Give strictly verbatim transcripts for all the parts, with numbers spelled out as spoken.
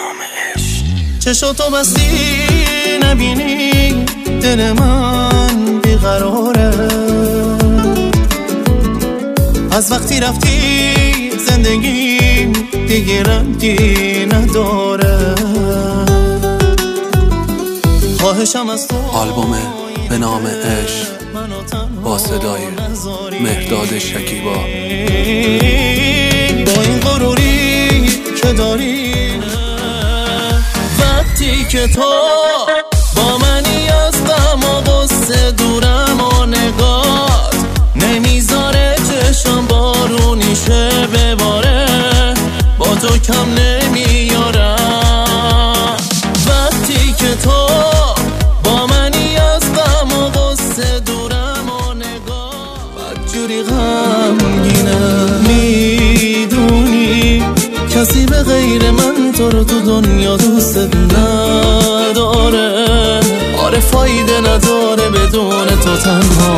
نام عشق. چشاتو بستی نبینی دل من بیقراره، از وقتی رفتی زندگیم دیگه رنگی نداره. خواهشم از تو آلبوم به نام عشق با صدای مهرداد شکیبا. با این غروری که داری وقتی که تو با منی از غم و غصه دورم و نگات نمیذاره چشم بارونی شه بباره، با تو کم نمیارم. وقتی که تو با منی از غم و غصه دورم و نگاه بدجوری غمگینه، میدونی کسی به غیر من تو رو تو دنیا دوست نداره. آره فایده نداره بدون تو تنها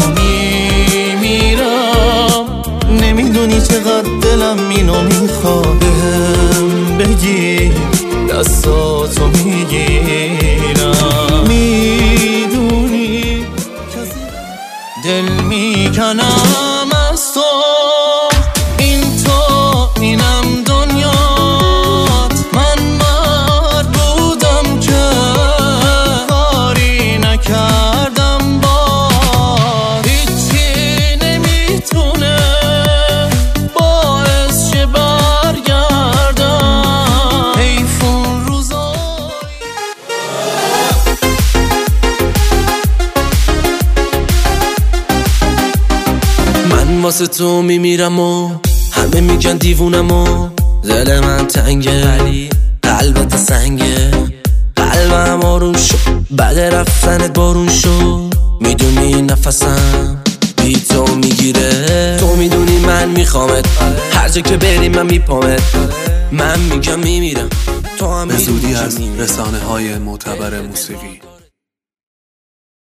میمیرم. نمیدونی چقدر دلم اینو میخواد بهم بگی دستاتو میگیرم. میدونی دل میکنم از تو، این تو اینم دنیات. من مرد بودم که کاری نکردم، با هیچی نمیتونه باعث شه برگردم. حیفون روزا من واسه تو میمیرم و همه میگن دیوونم و دل من تنگه ولی قلبت سنگه. قلبم آروم شد بعد رفتنت بارون شد، میدونی نفسم بی تو میگیره. تو میدونی من میخوامت، هر جا که بریم من میپامت. من میگم میمیرم، تو هم به زودی از رسانه های معتبر موسیقی.